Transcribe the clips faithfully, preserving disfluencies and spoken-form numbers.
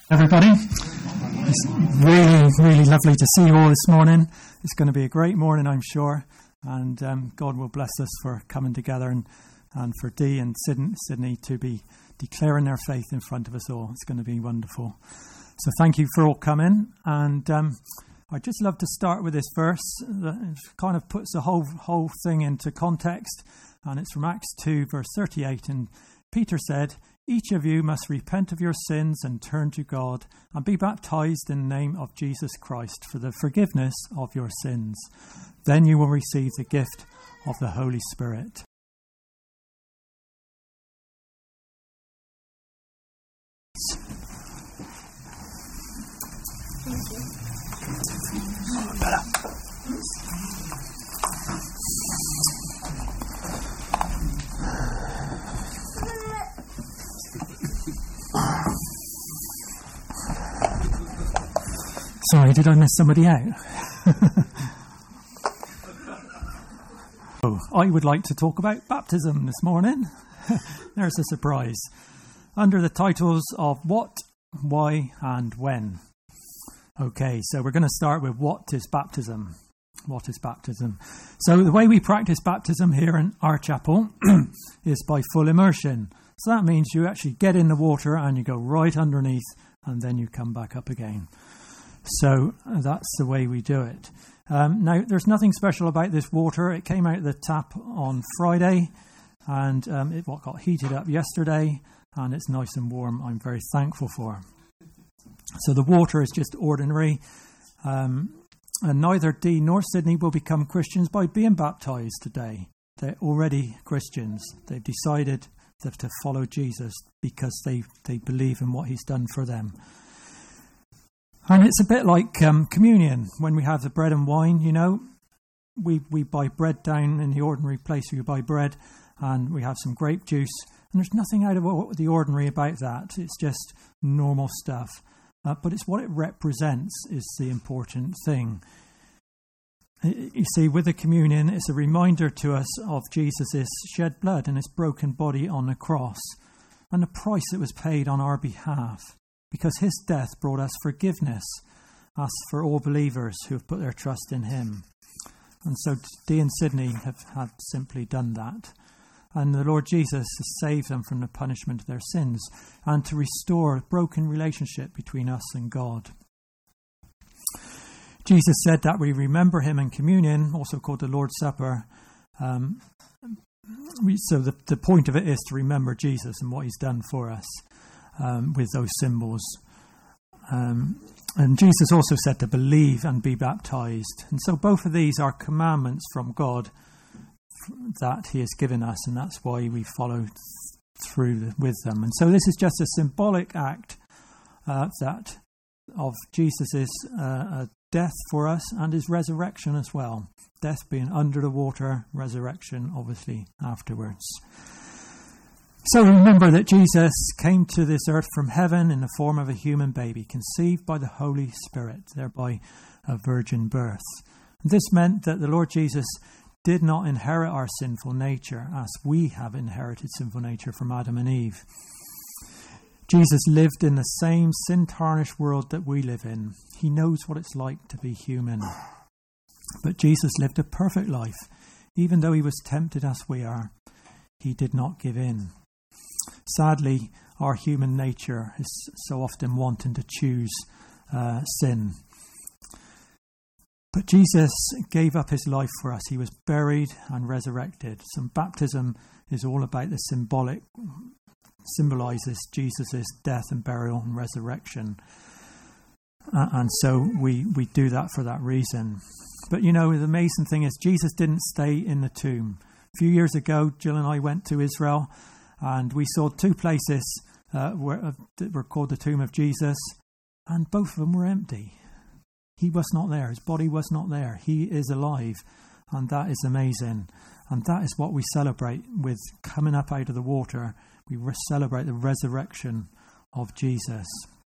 Everybody, it's really, really lovely to see you all this morning. It's going to be a great morning, I'm sure, and um, God will bless us for coming together and, and for Dee and Sydney, Sydney to be declaring their faith in front of us all. It's going to be wonderful. So thank you for all coming, and um, I'd just love to start with this verse that kind of puts the whole whole thing into context, and it's from Acts two, verse thirty-eight, and Peter said, "Each of you must repent of your sins and turn to God and be baptized in the name of Jesus Christ for the forgiveness of your sins. Then you will receive the gift of the Holy Spirit." Thank you. Sorry, did I miss somebody out? Oh, I would like to talk about baptism this morning. There's a surprise. Under the titles of What, Why and When. Okay, so we're going to start with what is baptism. What is baptism? So the way we practice baptism here in our chapel is by full immersion. So that means you actually get in the water and you go right underneath and then you come back up again. So that's the way we do it. Um, now, there's nothing special about this water. It came out of the tap on Friday and um, it got heated up yesterday and it's nice and warm. I'm very thankful for. So the water is just ordinary. Um, and neither Dee nor Sydney will become Christians by being baptized today. They're already Christians. They've decided to, to follow Jesus because they, they believe in what he's done for them. And it's a bit like um, communion. When we have the bread and wine, you know, we, we buy bread down in the ordinary place where you buy bread, and we have some grape juice. And there's nothing out of the ordinary about that. It's just normal stuff. Uh, but it's what it represents is the important thing. You see, with the communion, it's a reminder to us of Jesus' shed blood and his broken body on the cross, and the price that was paid on our behalf. Because his death brought us forgiveness, us for all believers who have put their trust in him. And so Dee and Sydney have, have simply done that. And the Lord Jesus has saved them from the punishment of their sins and to restore a broken relationship between us and God. Jesus said that we remember him in communion, also called the Lord's Supper. Um, we, so the, the point of it is to remember Jesus and what he's done for us. Um, with those symbols. Um, and Jesus also said to believe and be baptized. And so both of these are commandments from God that he has given us, and that's why we follow th- through the, with them. And so this is just a symbolic act uh, that of Jesus' uh, death for us and his resurrection as well. Death being under the water, resurrection obviously afterwards. So remember that Jesus came to this earth from heaven in the form of a human baby, conceived by the Holy Spirit, thereby a virgin birth. And this meant that the Lord Jesus did not inherit our sinful nature as we have inherited sinful nature from Adam and Eve. Jesus lived in the same sin-tarnished world that we live in. He knows what it's like to be human. But Jesus lived a perfect life. Even though he was tempted as we are, he did not give in. Sadly, our human nature is so often wanting to choose uh, sin. But Jesus gave up his life for us. He was buried and resurrected. So baptism is all about the symbolic, symbolizes Jesus' death and burial and resurrection. Uh, and so we, we do that for that reason. But you know, the amazing thing is Jesus didn't stay in the tomb. A few years ago, Jill and I went to Israel, and we saw two places uh, where, uh, that were called the Tomb of Jesus, and both of them were empty. He was not there. His body was not there. He is alive, and that is amazing. And that is what we celebrate with coming up out of the water. We re- celebrate the resurrection of Jesus.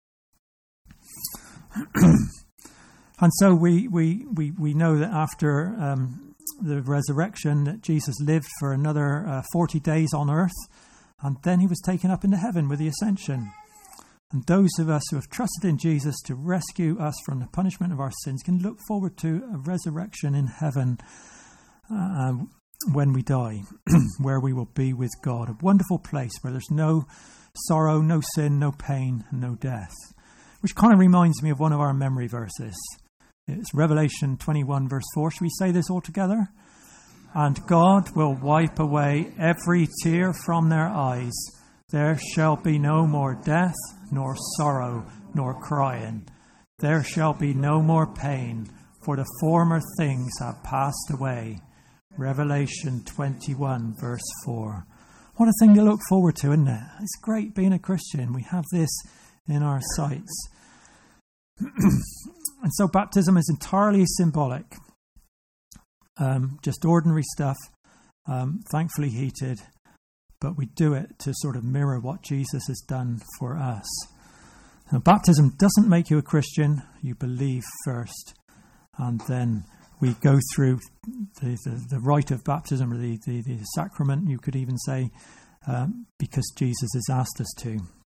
And so we, we, we, we know that after um, the resurrection, that Jesus lived for another uh, forty days on earth, and then he was taken up into heaven with the ascension. And those of us who have trusted in Jesus to rescue us from the punishment of our sins can look forward to a resurrection in heaven uh, when we die, where we will be with God. A wonderful place where there's no sorrow, no sin, no pain, and no death. Which kind of reminds me of one of our memory verses. It's Revelation twenty-one verse four. Should we say this all together? And God will wipe away every tear from their eyes. There shall be no more death, nor sorrow, nor crying. There shall be no more pain, for the former things have passed away. Revelation twenty-one verse four. What a thing to look forward to, isn't it? It's great being a Christian. We have this in our sights. And so baptism is entirely symbolic. Um, just ordinary stuff, um, thankfully heated, but we do it to sort of mirror what Jesus has done for us. Now, baptism doesn't make you a Christian. You believe first, and then we go through the, the, the rite of baptism, or the, the, the sacrament, you could even say, um, because Jesus has asked us to.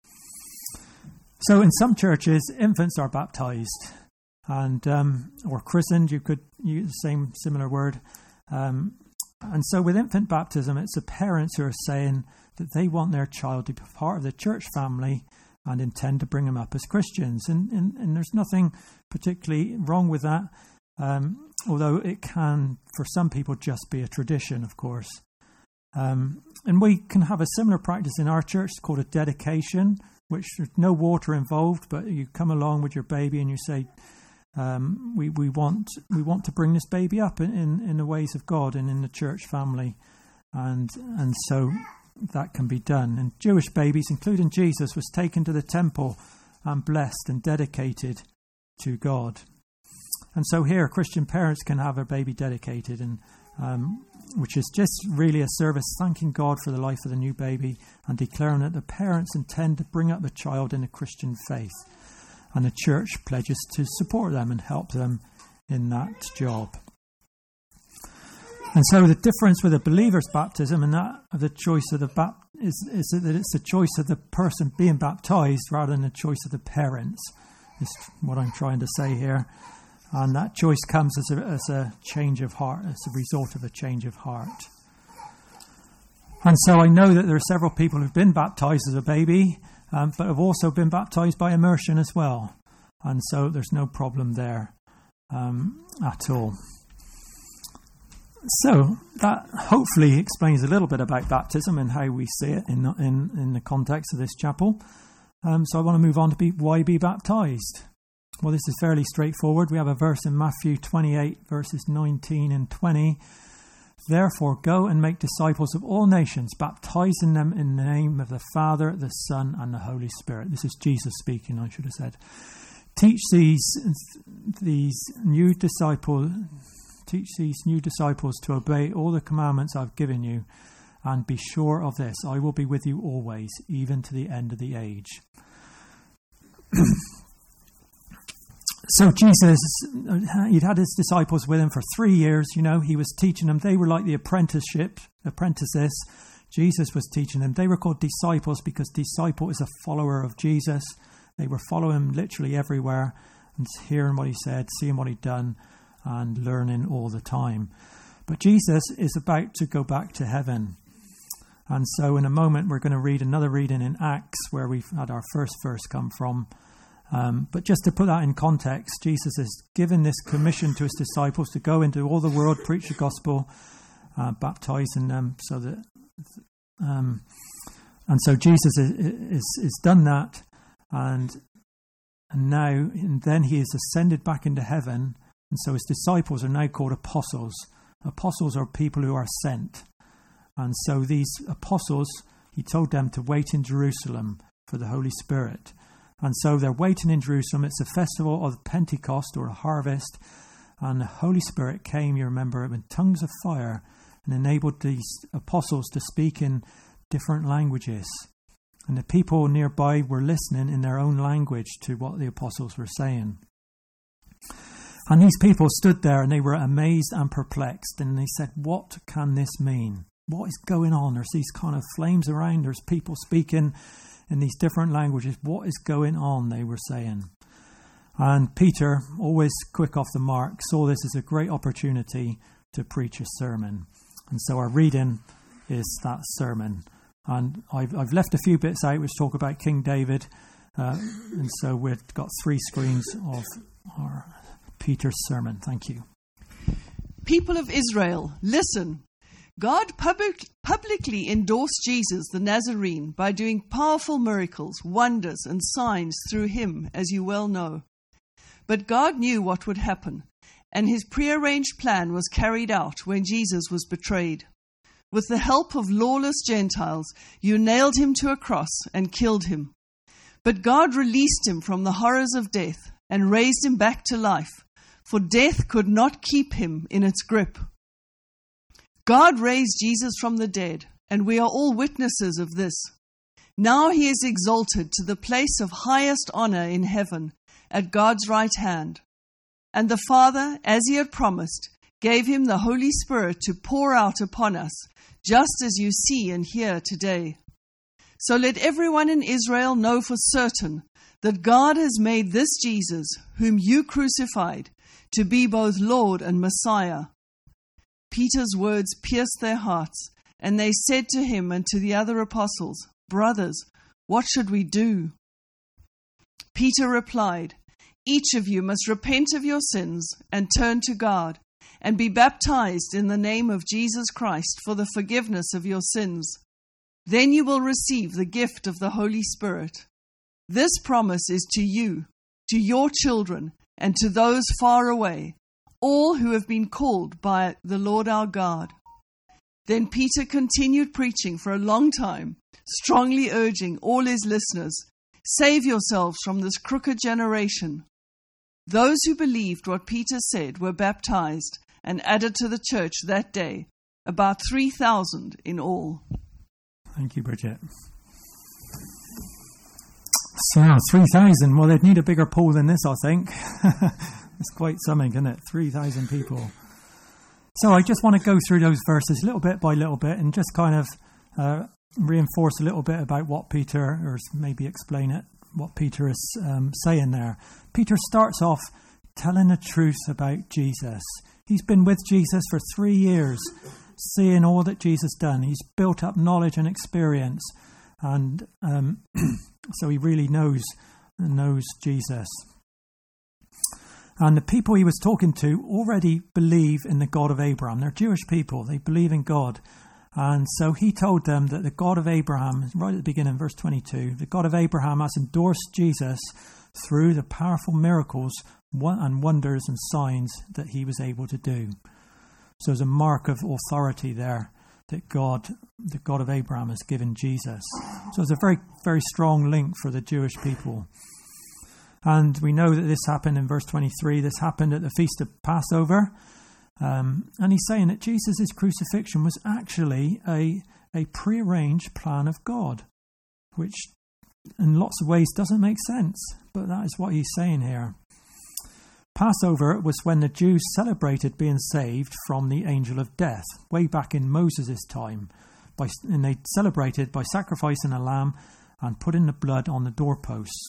So in some churches, infants are baptized, and um, or christened, you could use the same similar word. Um, and so with infant baptism, it's the parents who are saying that they want their child to be part of the church family and intend to bring them up as Christians. And, and, and there's nothing particularly wrong with that, um, although it can, for some people, just be a tradition, of course. Um, and we can have a similar practice in our church called a dedication, which there's no water involved, but you come along with your baby and you say, um, we, we want we want to bring this baby up in, in, in the ways of God and in the church family. And and so that can be done. And Jewish babies, including Jesus, was taken to the temple and blessed and dedicated to God. And so here, Christian parents can have a baby dedicated, and um, which is just really a service thanking God for the life of the new baby and declaring that the parents intend to bring up the child in the Christian faith. And the church pledges to support them and help them in that job. And so the difference with a believer's baptism and that of the choice of the bap- is, is that it's the choice of the person being baptized rather than the choice of the parents, is what I'm trying to say here. And that choice comes as a, as a change of heart, as a result of a change of heart. And so I know that there are several people who've been baptized as a baby, um, but have also been baptized by immersion as well. And so there's no problem there um, at all. So that hopefully explains a little bit about baptism and how we see it in in, in the context of this chapel. Um, so I want to move on to be, why be baptized? Well, this is fairly straightforward. We have a verse in Matthew twenty-eight, verses nineteen and twenty. Therefore, go and make disciples of all nations, baptizing them in the name of the Father, the Son, and the Holy Spirit. This is Jesus speaking, I should have said. Teach these these new disciples, teach these new disciples to obey all the commandments I've given you, and be sure of this: I will be with you always, even to the end of the age. So Jesus, he'd had his disciples with him for three years. You know, he was teaching them. They were like the apprenticeship, apprentices. Jesus was teaching them. They were called disciples because disciple is a follower of Jesus. They were following him literally everywhere and hearing what he said, seeing what he'd done, and learning all the time. But Jesus is about to go back to heaven. And so in a moment, we're going to read another reading in Acts where we've had our first verse come from. Um, but just to put that in context, Jesus has given this commission to his disciples to go into all the world, preach the gospel, uh, baptizing them, so that, um, and so Jesus is, is, is done that, and and now and then he is ascended back into heaven, and so his disciples are now called apostles. Apostles are people who are sent, and so these apostles, he told them to wait in Jerusalem for the Holy Spirit. And so they're waiting in Jerusalem. It's a festival of Pentecost, or a harvest. And the Holy Spirit came, you remember, with tongues of fire and enabled these apostles to speak in different languages. And the people nearby were listening in their own language to what the apostles were saying. And these people stood there and they were amazed and perplexed. And they said, what can this mean? What is going on? There's these kind of flames around. There's people speaking in these different languages, what is going on, they were saying. And Peter, always quick off the mark, saw this as a great opportunity to preach a sermon. And so our reading is that sermon. And I've, I've left a few bits out which talk about King David. Uh, and so we've got three screens of our Peter's sermon. Thank you. People of Israel, listen. God public, publicly endorsed Jesus the Nazarene by doing powerful miracles, wonders, and signs through him, as you well know. But God knew what would happen, and his prearranged plan was carried out when Jesus was betrayed. With the help of lawless Gentiles, you nailed him to a cross and killed him. But God released him from the horrors of death and raised him back to life, for death could not keep him in its grip. God raised Jesus from the dead, and we are all witnesses of this. Now he is exalted to the place of highest honor in heaven, at God's right hand. And the Father, as he had promised, gave him the Holy Spirit to pour out upon us, just as you see and hear today. So let everyone in Israel know for certain that God has made this Jesus, whom you crucified, to be both Lord and Messiah. Peter's words pierced their hearts, and they said to him and to the other apostles, Brothers, what should we do? Peter replied, Each of you must repent of your sins and turn to God, and be baptized in the name of Jesus Christ for the forgiveness of your sins. Then you will receive the gift of the Holy Spirit. This promise is to you, to your children, and to those far away, all who have been called by the Lord our God. Then Peter continued preaching for a long time, strongly urging all his listeners, Save yourselves from this crooked generation. Those who believed what Peter said were baptized and added to the church that day, about three thousand in all. Thank you, Bridget. So, three thousand. Well, they'd need a bigger pool than this, I think. It's quite something, isn't it? three thousand people. So I just want to go through those verses little bit by little bit and just kind of uh, reinforce a little bit about what Peter, or maybe explain it, what Peter is um, saying there. Peter starts off telling the truth about Jesus. He's been with Jesus for three years, seeing all that Jesus done. He's built up knowledge and experience, and um, so he really knows knows Jesus. And the people he was talking to already believe in the God of Abraham. They're Jewish people. They believe in God. And so he told them that the God of Abraham, right at the beginning, verse twenty-two, the God of Abraham has endorsed Jesus through the powerful miracles and wonders and signs that he was able to do. So there's a mark of authority there that God, the God of Abraham, has given Jesus. So it's a very, very strong link for the Jewish people. And we know that this happened in verse twenty-three. This happened at the Feast of Passover. Um, and he's saying that Jesus' crucifixion was actually a, a prearranged plan of God, which in lots of ways doesn't make sense. But that is what he's saying here. Passover was when the Jews celebrated being saved from the angel of death, way back in Moses' time. By, and they celebrated by sacrificing a lamb and putting the blood on the doorposts.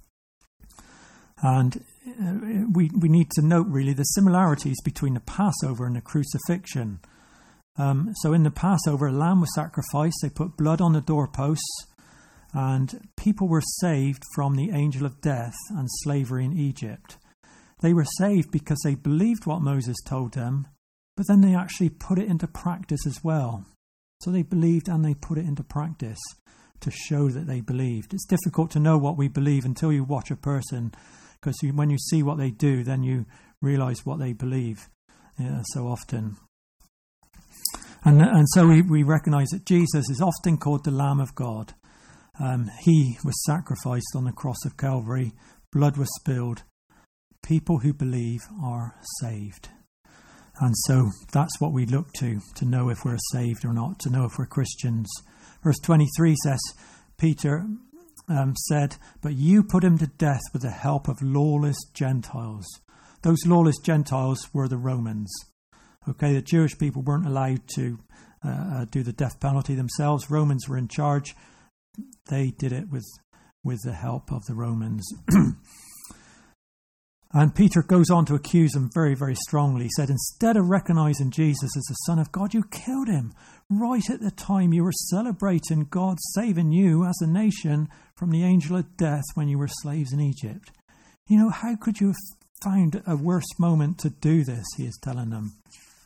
And uh, we, we need to note, really, the similarities between the Passover and the crucifixion. Um, so in the Passover, a lamb was sacrificed. They put blood on the doorposts. And people were saved from the angel of death and slavery in Egypt. They were saved because they believed what Moses told them, but then they actually put it into practice as well. So they believed and they put it into practice to show that they believed. It's difficult to know what we believe until you watch a person, because you, when you see what they do, then you realize what they believe yeah, so often. And, and so we, we recognize that Jesus is often called the Lamb of God. Um, he was sacrificed on the cross of Calvary. Blood was spilled. People who believe are saved. And so that's what we look to, to know if we're saved or not, to know if we're Christians. Verse twenty-three says, Peter um, said, but you put him to death with the help of lawless Gentiles. Those lawless Gentiles were the Romans. Okay, the Jewish people weren't allowed to uh, do the death penalty themselves. Romans were in charge. they did it with, with the help of the Romans. And Peter goes on to accuse them very, very strongly. He said, instead of recognizing Jesus as the Son of God, you killed him right at the time you were celebrating God saving you as a nation from the angel of death when you were slaves in Egypt. You know, how could you have found a worse moment to do this, he is telling them.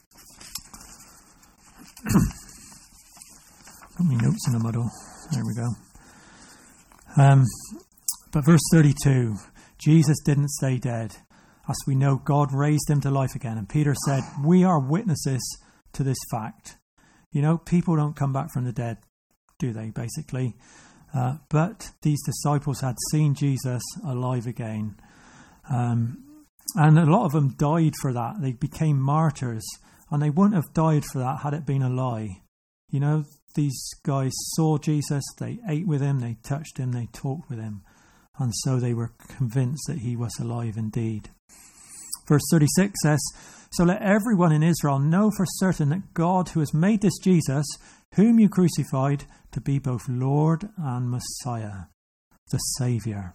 Put my notes in the muddle. There we go. Um, but verse thirty-two, Jesus didn't stay dead. As we know, God raised him to life again. And Peter said, we are witnesses to this fact. You know, people don't come back from the dead, do they, basically? Uh, but these disciples had seen Jesus alive again. Um, and a lot of them died for that. They became martyrs. And they wouldn't have died for that had it been a lie. You know, these guys saw Jesus, they ate with him, they touched him, they talked with him. And so they were convinced that he was alive indeed. Verse thirty-six says, so let everyone in Israel know for certain that God, who has made this Jesus, whom you crucified, to be both Lord and Messiah, the Saviour.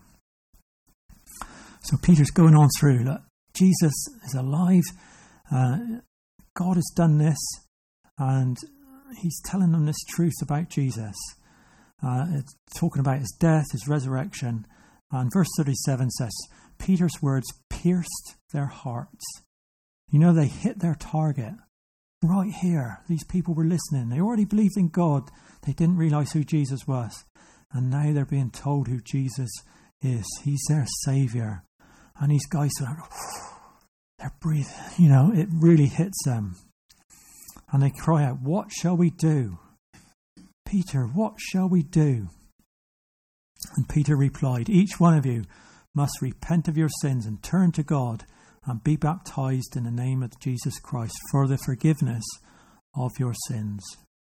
So Peter's going on through, look, Jesus is alive, uh, God has done this, and he's telling them this truth about Jesus. Uh, it's talking about his death, his resurrection. And verse thirty-seven says, Peter's words pierced their hearts. You know, they hit their target. Right here, these people were listening. They already believed in God. They didn't realise who Jesus was. And now they're being told who Jesus is. He's their Saviour. And these guys are, they're breathing. You know, it really hits them. And they cry out, what shall we do? Peter, what shall we do? And Peter replied, each one of you must repent of your sins and turn to God and be baptized in the name of Jesus Christ for the forgiveness of your sins.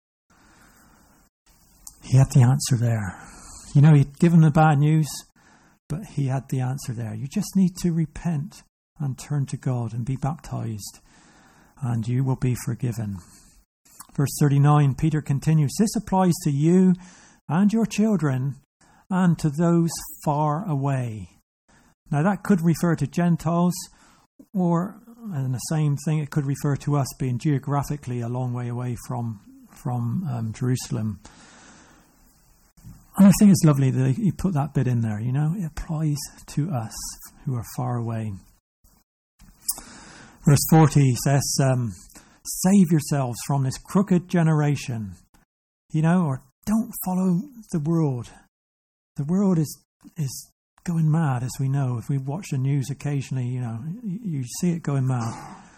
He had the answer there. You know, he'd given the bad news, but he had the answer there. You just need to repent and turn to God and be baptized, and you will be forgiven. Verse thirty-nine, Peter continues, this applies to you and your children and to those far away. Now that could refer to Gentiles, or, and the same thing, it could refer to us being geographically a long way away from, from um, Jerusalem. And I think it's lovely that he put that bit in there, you know, it applies to us who are far away. Verse forty says, um, save yourselves from this crooked generation, you know, or don't follow the world. The world is is going mad, as we know. If we watch the news occasionally, you know, you see it going mad.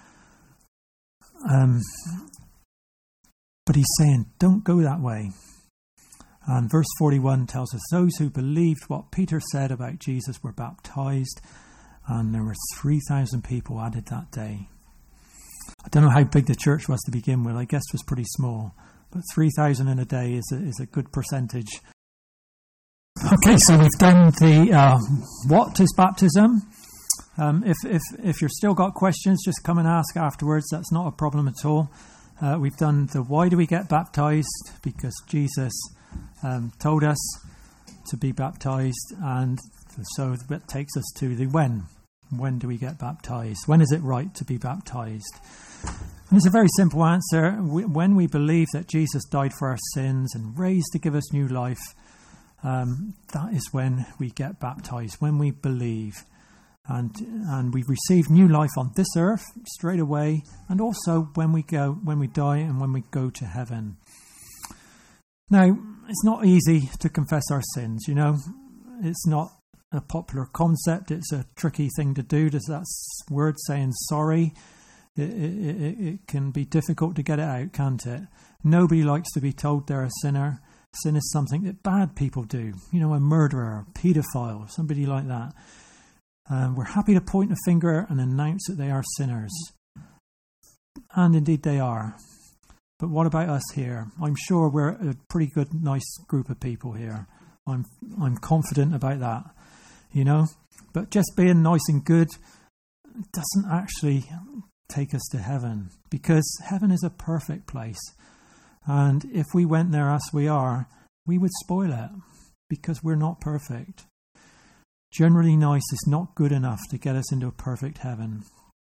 Um, but he's saying, don't go that way. And verse forty-one tells us, those who believed what Peter said about Jesus were baptized, and there were three thousand people added that day. I don't know how big the church was to begin with. I guess it was pretty small. But three thousand in a day is a, is a good percentage. Okay, so we've done the uh, what is baptism. Um, if, if, if you've still got questions, just come and ask afterwards. That's not a problem at all. Uh, we've done the why do we get baptized? Because Jesus um, told us to be baptized. And so that takes us to the when. When do we get baptized? When is it right to be baptized? And it's a very simple answer. When we believe that Jesus died for our sins and raised to give us new life, um, that is when we get baptized, when we believe. And and we receive new life on this earth straight away, and also when we go, when we die and when we go to heaven. Now, it's not easy to confess our sins, you know. It's not a popular concept. It's a tricky thing to do. Does that word saying sorry? It, it, it, it can be difficult to get it out, can't it? Nobody likes to be told they're a sinner. Sin is something that bad people do. You know, a murderer, a paedophile, somebody like that. Um, we're happy to point a finger and announce that they are sinners. And indeed they are. But what about us here? I'm sure we're a pretty good, nice group of people here. I'm I'm confident about that. You know? But just being nice and good doesn't actually take us to heaven. Because heaven is a perfect place. And if we went there as we are, we would spoil it. because we're not perfect. Generally nice is not good enough to get us into a perfect heaven.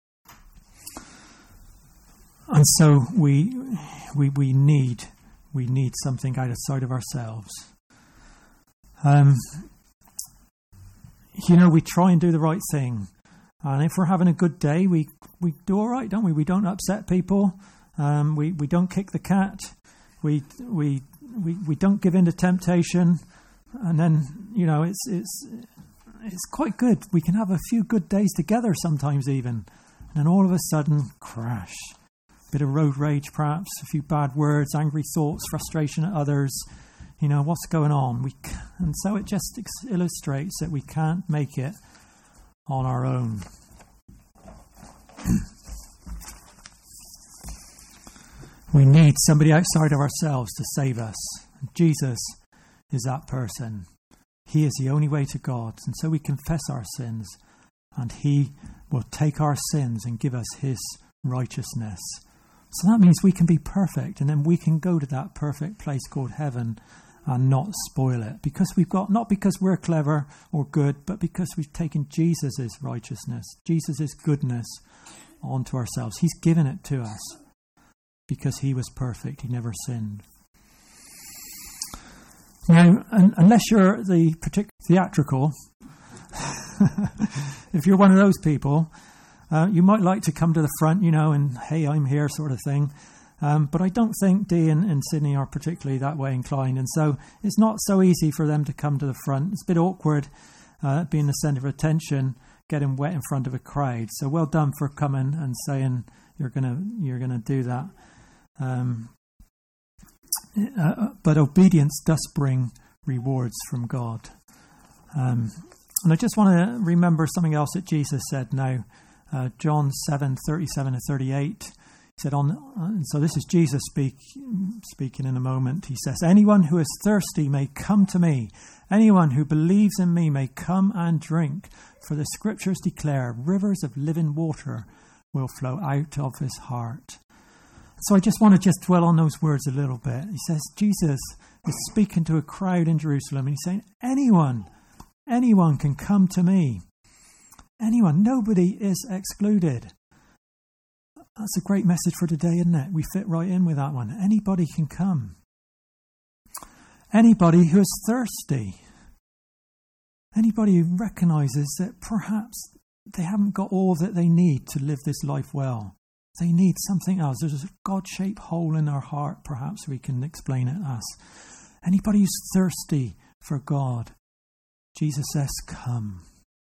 And so we we we need we need something outside of ourselves. Um, you know, we try and do the right thing. And if we're having a good day, we, we do all right, don't we? We don't upset people. Um, we, we don't kick the cat. We we we we don't give in to temptation. And then, you know, it's it's it's quite good. We can have a few good days together sometimes even. And then all of a sudden, crash. Bit of road rage perhaps, a few bad words, angry thoughts, frustration at others. You know, what's going on? We And so it just ex- illustrates that we can't make it on our own. We need somebody outside of ourselves to save us. Jesus is that person. He is the only way to God. And so we confess our sins, and he will take our sins and give us his righteousness. So that means we can be perfect, and then we can go to that perfect place called heaven and not spoil it. Because we've got, not because we're clever or good, but because we've taken Jesus' righteousness, Jesus' goodness onto ourselves. He's given it to us because he was perfect. He never sinned. Now, un- unless you're the particular theatrical, if you're one of those people, uh, you might like to come to the front, you know, and hey, I'm here sort of thing. Um, but I don't think Dee and, and Sydney are particularly that way inclined. And so it's not so easy for them to come to the front. It's a bit awkward uh, being the centre of attention, getting wet in front of a crowd. So well done for coming and saying you're gonna you're gonna do that. Um, uh, but obedience does bring rewards from God. Um, and I just want to remember something else that Jesus said now. Uh, John seven, thirty-seven and thirty-eight. He said, on, uh, so this is Jesus speak, speaking in a moment. He says, anyone who is thirsty may come to me. Anyone who believes in me may come and drink. For the scriptures declare rivers of living water will flow out of his heart. So I just want to just dwell on those words a little bit. He says, Jesus is speaking to a crowd in Jerusalem, and he's saying, anyone, anyone can come to me. Anyone, nobody is excluded. That's a great message for today, isn't it? We fit right in with that one. Anybody can come. Anybody who is thirsty. Anybody who recognises that perhaps they haven't got all that they need to live this life well. They need something else. There's a God-shaped hole in their heart, perhaps we can explain it as. Anybody who's thirsty for God, Jesus says, come.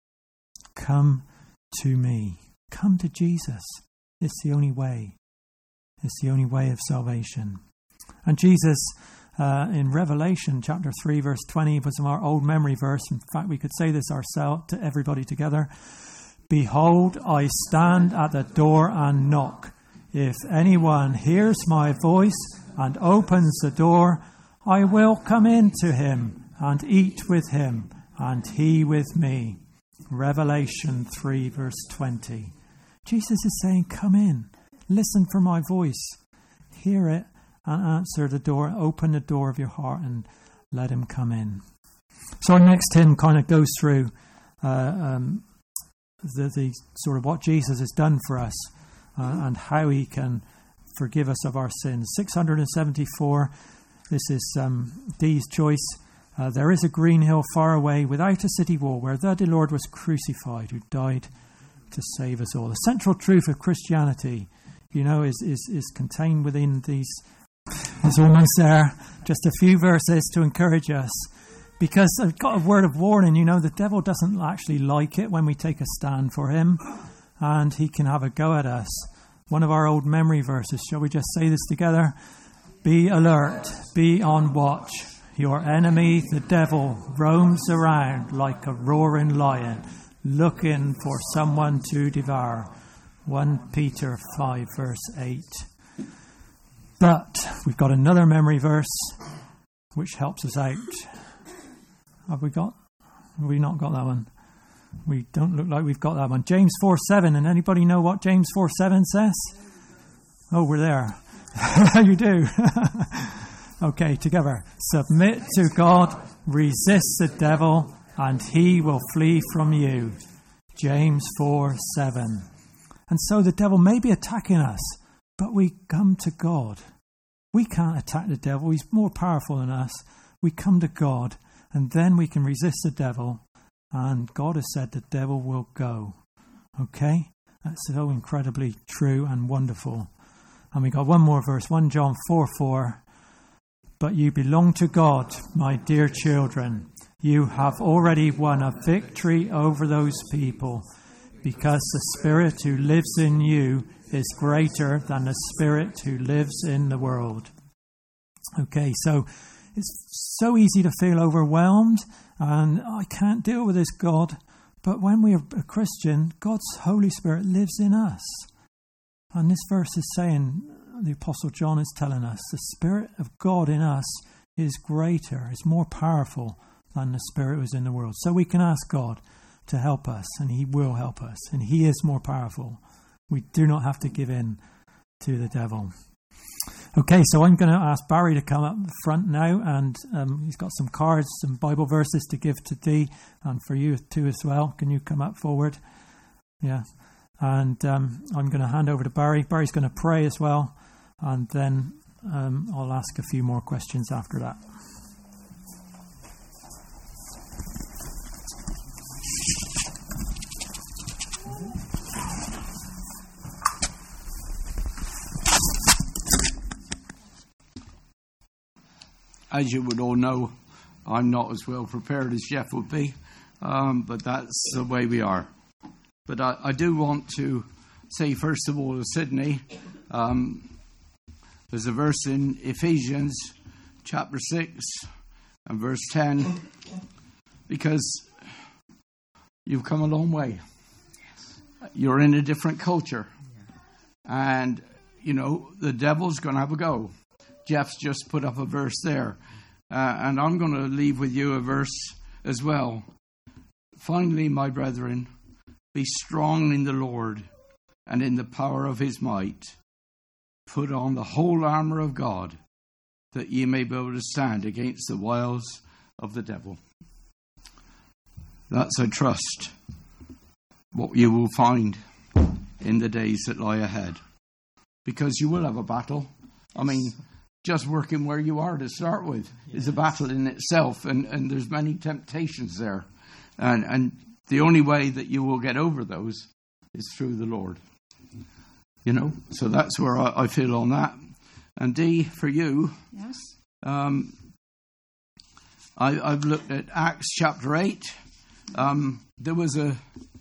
Come to me. Come to Jesus. It's the only way. It's the only way of salvation. And Jesus, uh, in Revelation chapter three, verse twenty, was our old memory verse. In fact, we could say this ourselves to everybody together. Behold, I stand at the door and knock. If anyone hears my voice and opens the door, I will come in to him and eat with him, and he with me. Revelation three, verse twenty. Jesus is saying, come in, listen for my voice, hear it, and answer the door, open the door of your heart and let him come in. So our next hymn kind of goes through uh, um, the, the sort of what Jesus has done for us uh, and how he can forgive us of our sins. six hundred seventy-four, this is um, Dee's choice. Uh, there is a green hill far away without a city wall where the Lord was crucified, who died to save us all. The central truth of Christianity, you know, is, is, is contained within these. It's almost there. Just a few verses to encourage us. Because I've got a word of warning, you know, the devil doesn't actually like it when we take a stand for him. And he can have a go at us. One of our old memory verses, shall we just say this together? Be alert, be on watch. Your enemy, the devil, roams around like a roaring lion, looking for someone to devour. First Peter five, verse eight. But we've got another memory verse which helps us out. Have we got? Have we not got that one? We don't look like we've got that one. James four seven. And anybody know what James four seven says? Oh, we're there. You do. Okay, together. Submit to God. Resist the devil, and he will flee from you. James four seven. And so the devil may be attacking us, but we come to God. We can't attack the devil. He's more powerful than us. We come to God, and then we can resist the devil. And God has said the devil will go. Okay? That's so incredibly true and wonderful. And we got one more verse, First John four four. But you belong to God, my dear children. You have already won a victory over those people, because the Spirit who lives in you is greater than the spirit who lives in the world. Okay, so it's so easy to feel overwhelmed and I can't deal with this God. But when we are a Christian, God's Holy Spirit lives in us. And this verse is saying, the Apostle John is telling us, the Spirit of God in us is greater, is more powerful than the Spirit who is in the world. So we can ask God to help us, and he will help us, and he is more powerful. We do not have to give in to the devil. Okay, so I'm going to ask Barry to come up front now, and um, he's got some cards, some Bible verses to give to Dee, and for you too as well. Can you come up forward? Yeah. And um, I'm going to hand over to Barry. Barry's going to pray as well, and then um, I'll ask a few more questions after that. As you would all know, I'm not as well prepared as Jeff would be, um, but that's the way we are. But I, I do want to say, first of all, to Sydney, um, there's a verse in Ephesians chapter six and verse ten, because you've come a long way. You're in a different culture. And, you know, the devil's going to have a go. Jeff's just put up a verse there. Uh, and I'm going to leave with you a verse as well. Finally, my brethren, be strong in the Lord and in the power of his might. Put on the whole armour of God, that ye may be able to stand against the wiles of the devil. That's, I trust, what you will find in the days that lie ahead. Because you will have a battle. I mean, just working where you are to start with is a battle in itself, and, and there's many temptations there. And, and the only way that you will get over those is through the Lord. You know, so that's where I, I feel on that. And Dee, for you, yes, um, I, I've looked at Acts chapter eight. Um, there was a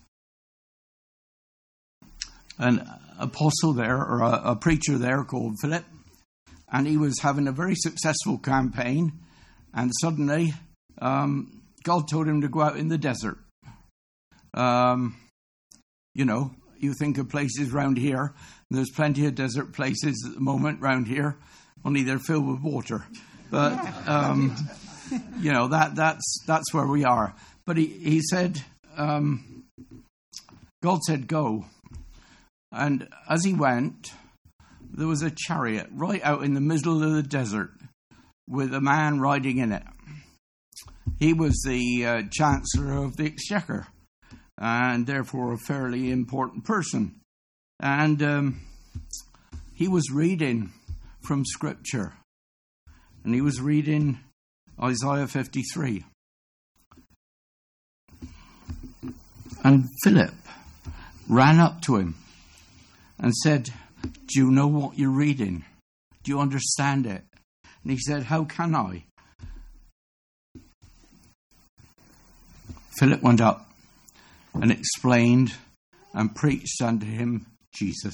an apostle there, or a, a preacher there called Philip. And he was having a very successful campaign. And suddenly, um, God told him to go out in the desert. Um, you know, you think of places around here. And there's plenty of desert places at the moment around here. Only they're filled with water. But, um, you know, that that's that's where we are. But he, he said, um, God said, go. And as he went, there was a chariot right out in the middle of the desert with a man riding in it. He was the uh, Chancellor of the Exchequer, and therefore a fairly important person. And um, he was reading from Scripture, and he was reading Isaiah fifty-three. And Philip ran up to him and said, do you know what you're reading? Do you understand it? And he said, how can I? Philip went up and explained and preached unto him Jesus.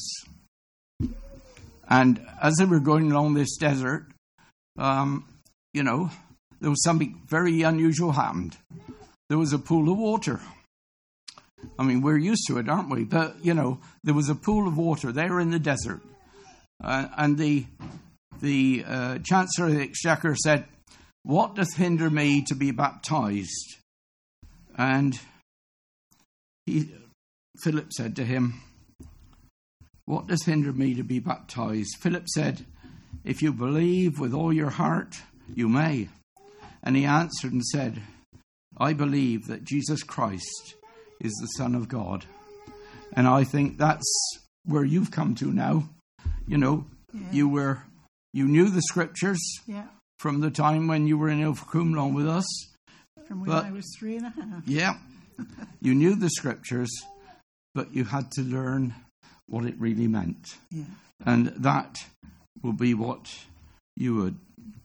And as they were going along this desert, um, you know, there was something very unusual happened. There was a pool of water. I mean, we're used to it, aren't we? But, you know, there was a pool of water there in the desert. Uh, and the the uh, Chancellor of the Exchequer said, what doth hinder me to be baptized? And he, Philip said to him, what doth hinder me to be baptized? Philip said, if you believe with all your heart, you may. And he answered and said, I believe that Jesus Christ is the Son of God. And I think that's where you've come to now. You know, Yeah. you were, you knew the scriptures Yeah. from the time when you were in Ilfracombe with us. From when But- I was three and a half. Yeah, you knew the scriptures, but you had to learn what it really meant. Yeah. And that will be what you would.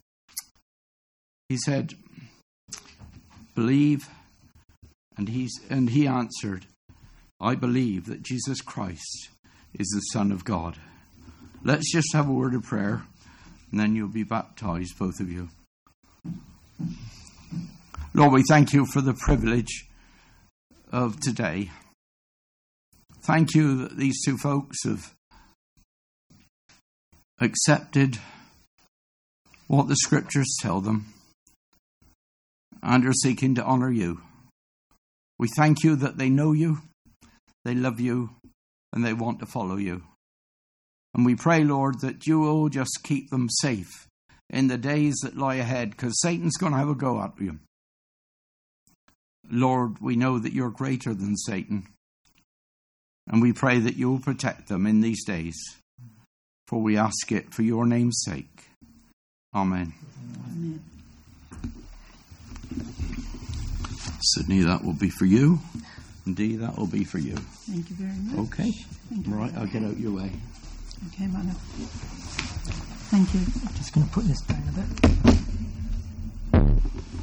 He said, believe, and he's and he answered, I believe that Jesus Christ is the Son of God. Let's just have a word of prayer, and then you'll be baptized, both of you. Lord, we thank you for the privilege of today. Thank you that these two folks have accepted what the scriptures tell them and are seeking to honor you. We thank you that they know you, they love you, and they want to follow you. And we pray, Lord, that you will just keep them safe in the days that lie ahead, because Satan's going to have a go at you. Lord, we know that you're greater than Satan, and we pray that you will protect them in these days, for we ask it for your name's sake. Amen. Amen. Sydney, that will be for you. And Dee, that will be for you. Thank you very much. Okay? Thank you. Right, I'll get out your way. Okay, Mother. Thank you. I'm just going to put this down a bit.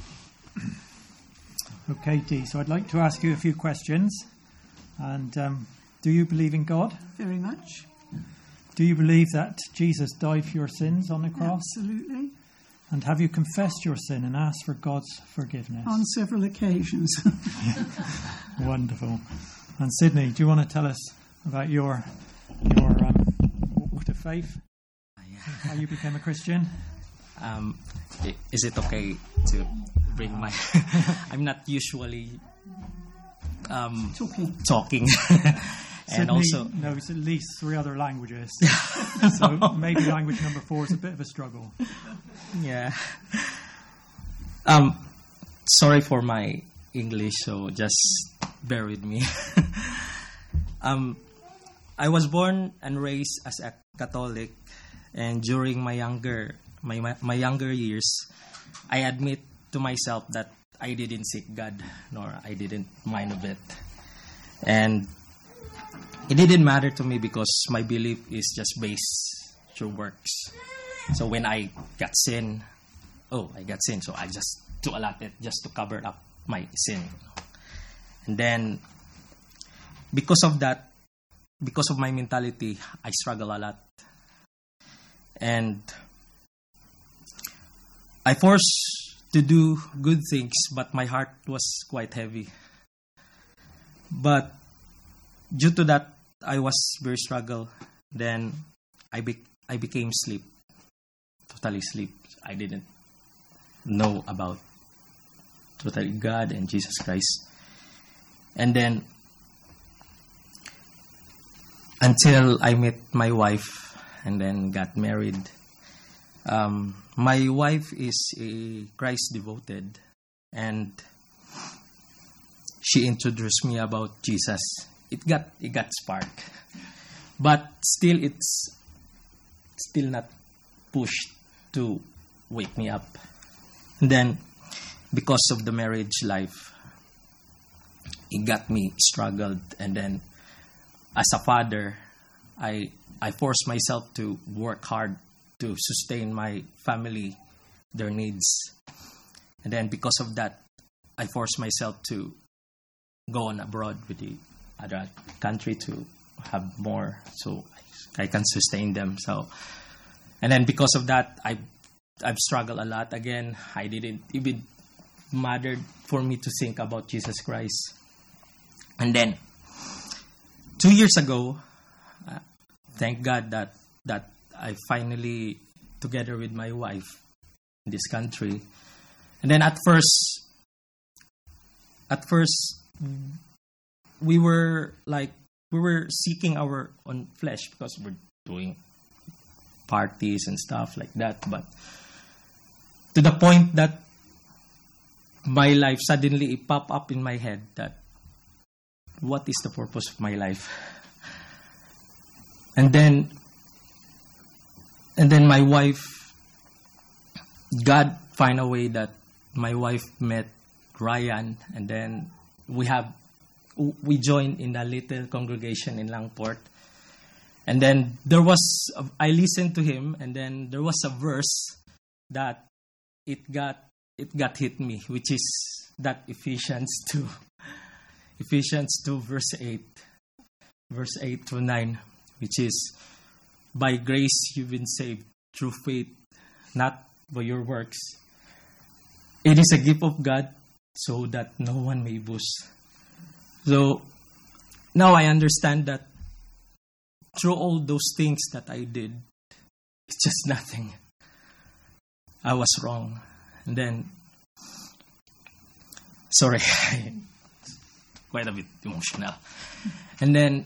Okay, Dee, so I'd like to ask you a few questions. And um, do you believe in God? Very much. Do you believe that Jesus died for your sins on the cross? Absolutely. And have you confessed your sin and asked for God's forgiveness? On several occasions. Wonderful. And Sydney, do you want to tell us about your your um, walk of faith? How you became a Christian? Um, i- is it okay to bring my... I'm not usually um, Talking. talking. And Sydney also, knows at least three other languages. So maybe language number four is a bit of a struggle. yeah. Um, sorry for my English, so just bear with me. um, I was born and raised as a Catholic, and during my younger my my, my younger years, I admit to myself that I didn't seek God, nor I didn't mind of it, and it didn't matter to me because my belief is just based through works. So when I got sin, oh, I got sin, so I just do a lot it just to cover up my sin. And then, because of that, because of my mentality, I struggle a lot. And I forced to do good things, but my heart was quite heavy. But due to that, I was very struggle. Then I be- I became sleep, totally sleep. I didn't know about totally God and Jesus Christ. And then until I met my wife and then got married. Um, my wife is a Christ devoted, and she introduced me about Jesus. It got it got spark, but still it's still not pushed to wake me up. And then because of the marriage life, it got me struggled. And then as a father, I I forced myself to work hard to sustain my family, their needs. And then because of that, I forced myself to go on abroad with the other country to have more so I can sustain them. So, and then because of that, I I've struggled a lot. Again, I didn't even mattered for me to think about Jesus Christ. And then two years ago, uh, thank God that that I finally together with my wife in this country. And then at first, at first, we were like, we were seeking our own flesh because we're doing parties and stuff like that. But to the point that my life suddenly it popped up in my head that what is the purpose of my life? And then, and then my wife, God find a way that my wife met Ryan, and then we have, we joined in a little congregation in Langport. And then there was, I listened to him, and then there was a verse that it got, it got hit me, which is that Ephesians two. Ephesians two, verse eight. Verse eight to nine, which is, by grace you've been saved through faith, not by your works. It is a gift of God, so that no one may boast. So, now I understand that through all those things that I did, it's just nothing. I was wrong. And then, sorry, quite a bit emotional. And then,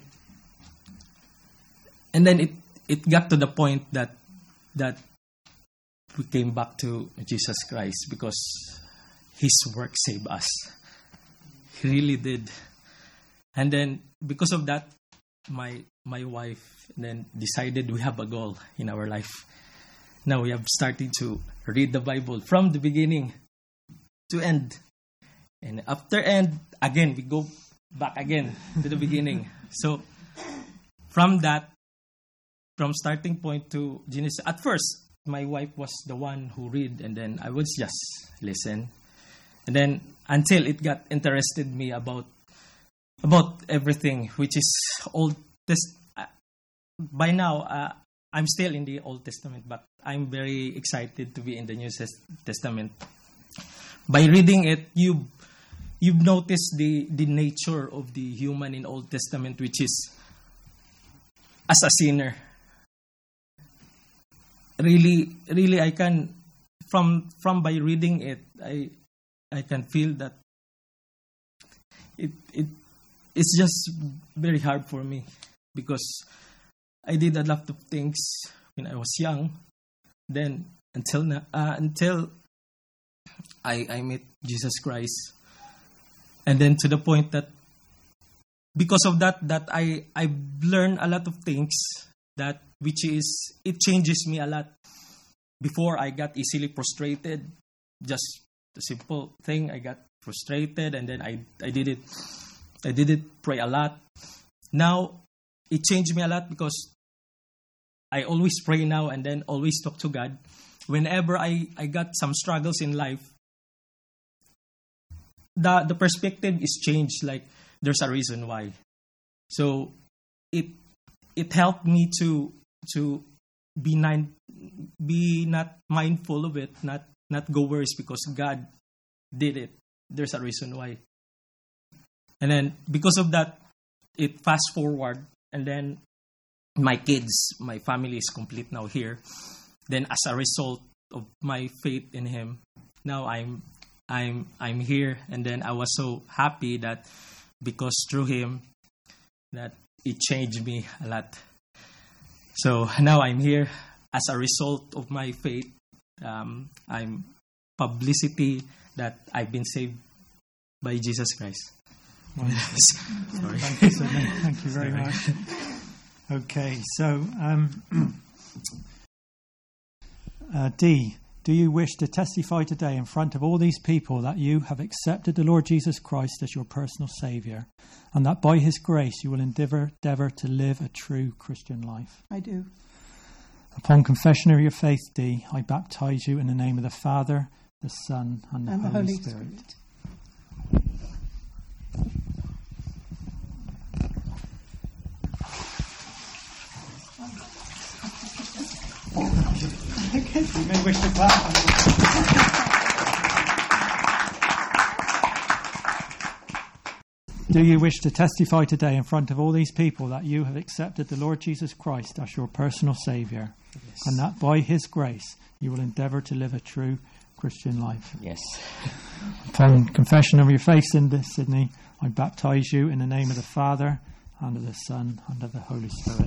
and then it, it got to the point that that we came back to Jesus Christ because His work saved us. He really did. And then because of that, my my wife then decided we have a goal in our life. Now we have started to read the Bible from the beginning to end. And after end, again, we go back again to the beginning. So from that, from starting point to Genesis, at first, my wife was the one who read, and then I would just listen. And then until it got interested me about about everything, which is Old Testament. By now, uh, I'm still in the Old Testament, but I'm very excited to be in the New Testament. By reading it, you you've noticed the, the nature of the human in Old Testament, which is as a sinner. Really, really, I can from from by reading it, I I can feel that it it it's just very hard for me because I did a lot of things when I was young. Then until now, uh, until I I met Jesus Christ, and then to the point that because of that that I I learned a lot of things that which is it changes me a lot. Before I got easily frustrated, just a simple thing. I got frustrated, and then I I did it. I did it pray a lot. Now it changed me a lot because I always pray now and then always talk to God. Whenever I, I got some struggles in life, the the perspective is changed. Like there's a reason why. So it it helped me to to be nine, be not mindful of it, not not go worse because God did it. There's a reason why. And then because of that, it fast forward, and then my kids, my family is complete now here. Then as a result of my faith in Him, now I'm I'm I'm here, and then I was so happy that because through Him that it changed me a lot. So now I'm here as a result of my faith. Um, I'm publicity that I've been saved by Jesus Christ. Sorry. Thank you, Sidney. Thank you very Sorry. much. Okay, so um, uh, D, do you wish to testify today in front of all these people that you have accepted the Lord Jesus Christ as your personal Saviour, and that by His grace you will endeavour, endeavour to live a true Christian life? I do. Upon confession of your faith, D, I baptise you in the name of the Father, the Son, and the, And the Holy, Holy Spirit. Spirit. Okay. You may wish to clap. Do you wish to testify today in front of all these people that you have accepted the Lord Jesus Christ as your personal Saviour, Yes. and that by His grace you will endeavour to live a true Christian life? Yes. Upon confession of your faith in this, Sidney, I baptise you in the name of the Father, and of the Son, and of the Holy Spirit.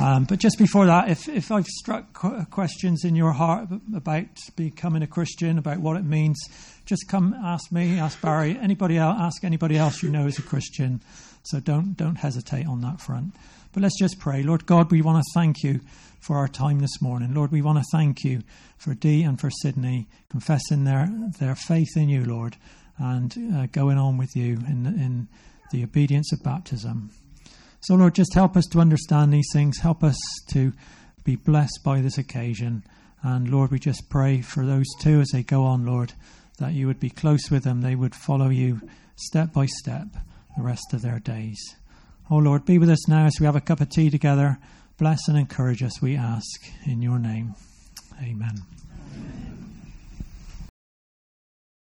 Um, but just before that, if, if I've struck qu- questions in your heart about becoming a Christian, about what it means, just come ask me, ask Barry, anybody else, ask anybody else you know is a Christian. So don't don't hesitate on that front. But let's just pray. Lord God, we want to thank you for our time this morning. Lord, we want to thank you for Dee and for Sydney confessing their, their faith in you, Lord, and uh, going on with you in, in the obedience of baptism. So, Lord, just help us to understand these things. Help us to be blessed by this occasion. And, Lord, we just pray for those two as they go on, Lord, that you would be close with them. They would follow you step by step the rest of their days. Oh, Lord, be with us now as we have a cup of tea together. Bless and encourage us, we ask, in your name. Amen.